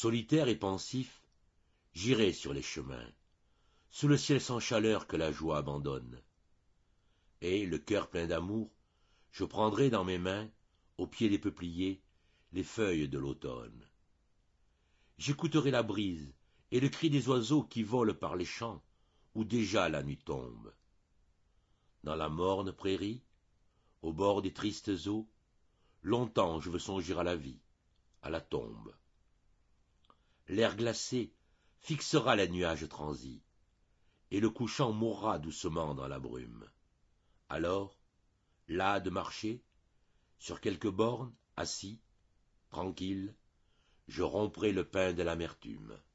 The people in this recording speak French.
Solitaire et pensif, j'irai sur les chemins, sous le ciel sans chaleur que la joie abandonne. Et, le cœur plein d'amour, je prendrai dans mes mains, au pied des peupliers, les feuilles de l'automne. J'écouterai la brise et le cri des oiseaux qui volent par les champs, où déjà la nuit tombe. Dans la morne prairie, au bord des tristes eaux, longtemps je veux songer à la vie, à la tombe. L'air glacé fixera les nuages transis, et le couchant mourra doucement dans la brume. Alors, las de marcher, sur quelque borne, assis, tranquille, je romprai le pain de l'amertume.